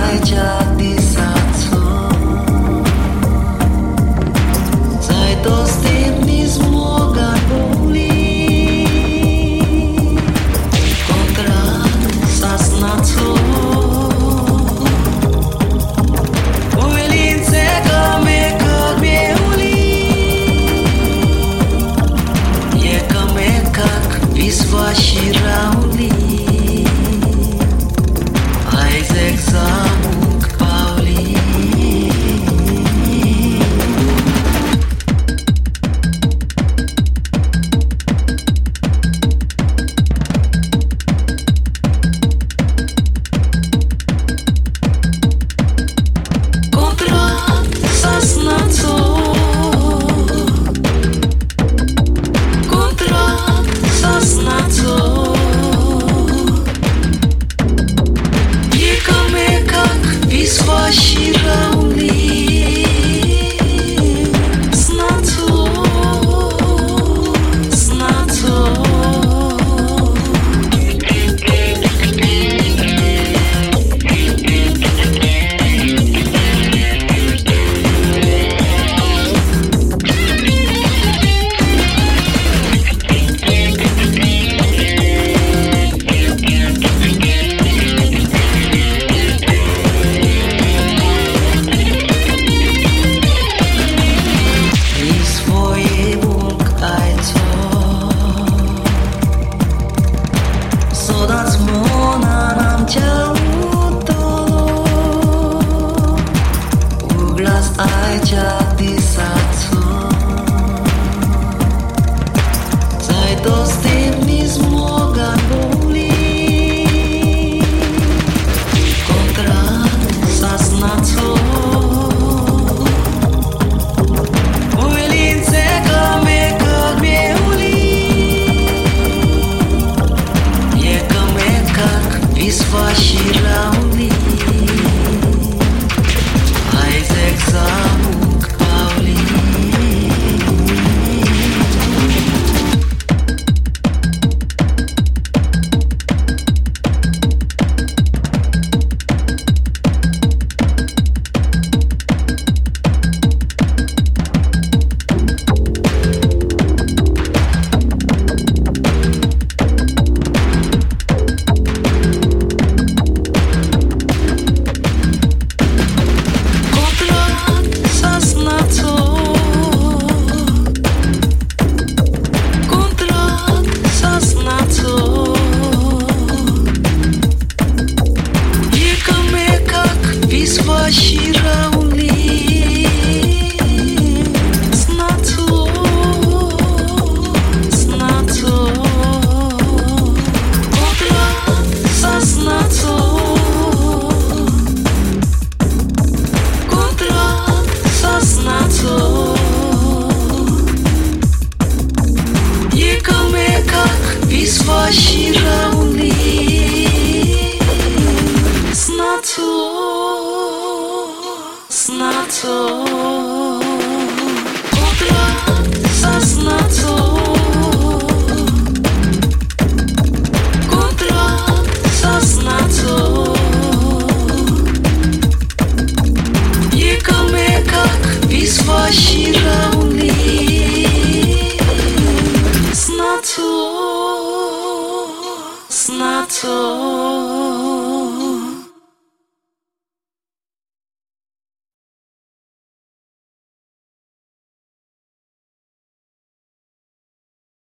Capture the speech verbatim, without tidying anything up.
aici disațo. Zajtosti mi smoga boli kontra sasnaco. Ulice kame kame uli je kame kak visvaši rauli. Isaac Zamuk Pauli. Kontrakt sasnaco. Kontrakt sasnaco. Visvaši rauli snaco, snaco. Aici disațo. Zajtosti mi smoga boli kontra sasnaco. Ulice kame kame uli je kame kak visvaši rauli. Isaac Zamuk Pauli. Visvaši rauli snaco, snaco. Kontrakt sasnaco. Kontrakt sasnaco. Je kame kak visvaši rauli snaco, snaco.